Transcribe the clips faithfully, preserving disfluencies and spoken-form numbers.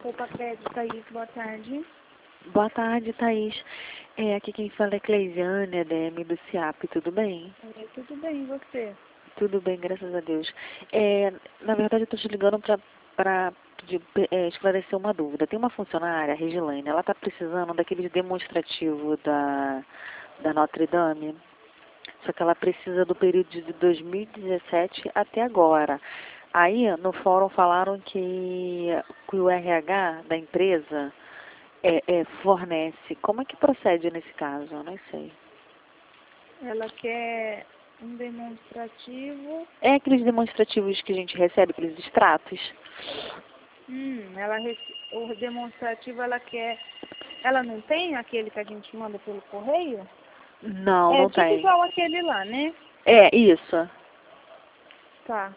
Poupa Crédito, Thaís, boa tarde. Boa tarde, Thaís. É, aqui quem fala é Cleisiane, D M do CIAP, tudo bem? É, tudo bem, e você? Tudo bem, graças a Deus. É, na verdade, eu estou te ligando para é, esclarecer uma dúvida. Tem uma funcionária, a Regilaine, ela está precisando daquele demonstrativo da, da Notre Dame, só que ela precisa do período de dois mil e dezessete até agora. Aí, no fórum, falaram que, que o R H da empresa é, é, fornece. Como é que procede nesse caso? Eu não sei. Ela quer um demonstrativo. É aqueles demonstrativos que a gente recebe, aqueles extratos. Hum, ela rece... o demonstrativo ela quer. Ela não tem aquele que a gente manda pelo correio? Não, É não tipo tem. igual aquele lá, né? É, isso. Tá.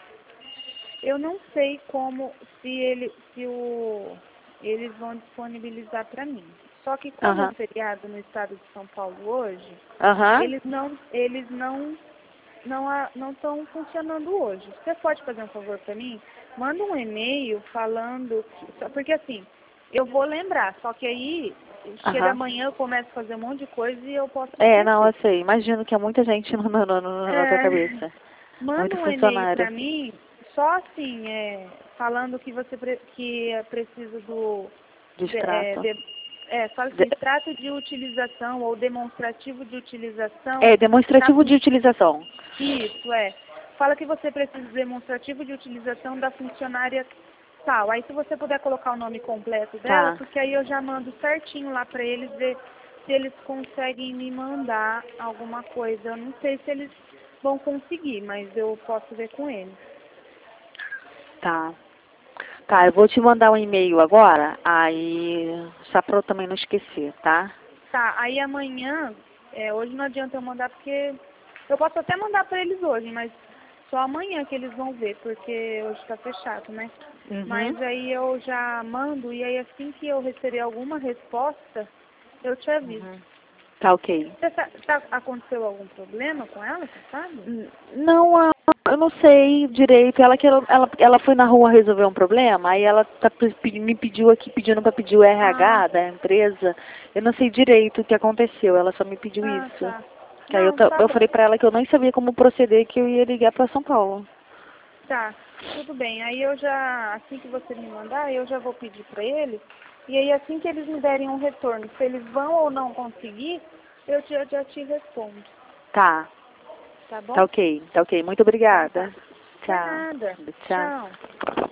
Eu não sei como, se ele, se o, eles vão disponibilizar para mim. Só que como é Aham. feriado no estado de São Paulo hoje, Aham. eles não, eles não, não, a- não estão funcionando hoje. Você pode fazer um favor para mim? Manda um e-mail falando, que- só- porque assim, eu vou lembrar, só que aí chega Aham. amanhã, eu começo a fazer um monte de coisa e eu posso É, não, eu esquecer. sei. Imagino que há muita gente no, no, no, no- na tua É, cabeça. manda Muito um e-mail funcionário. para mim, só assim, é, falando que você pre- que é preciso do De de, é, extrato. de, é, fala assim, De- extrato de utilização ou demonstrativo de utilização. é, Da demonstrativo fun- de utilização. Isso, é. Fala que você precisa de demonstrativo de utilização da funcionária tal. Aí se você puder colocar o nome completo dela, Tá. porque aí eu já mando certinho lá para eles ver se eles conseguem me mandar alguma coisa. Eu não sei se eles vão conseguir, mas eu posso ver com eles. Tá. Tá, eu vou te mandar um e-mail agora, aí só pra eu também não esquecer, tá? Tá, aí amanhã, é, hoje não adianta eu mandar porque eu posso até mandar para eles hoje, mas só amanhã que eles vão ver, porque hoje está fechado, né? Uhum. Mas aí eu já mando e aí assim que eu receber alguma resposta, eu te aviso. Uhum. Tá ok. Você tá, tá- aconteceu algum problema com ela, você sabe? N- Não, a- eu não sei direito. Ela, que ela, ela, ela foi na rua resolver um problema, aí ela tá, pe- pe- me pediu aqui, pedindo para pedir o Ah, R H da empresa. Eu não sei direito o que aconteceu, ela só me pediu ah, isso. tá. Que aí eu, Não, ta- tá eu bom. falei para ela que eu nem sabia como proceder, que eu ia ligar para São Paulo. Tá, tudo bem. Aí eu já, assim que você me mandar, eu já vou pedir para eles. E aí assim que eles me derem um retorno, se eles vão ou não conseguir, eu já, já te respondo. Tá, Tá tá bom? ok, tá ok. Muito Então tá. obrigada. Por Tchau. nada. Tchau. Tchau.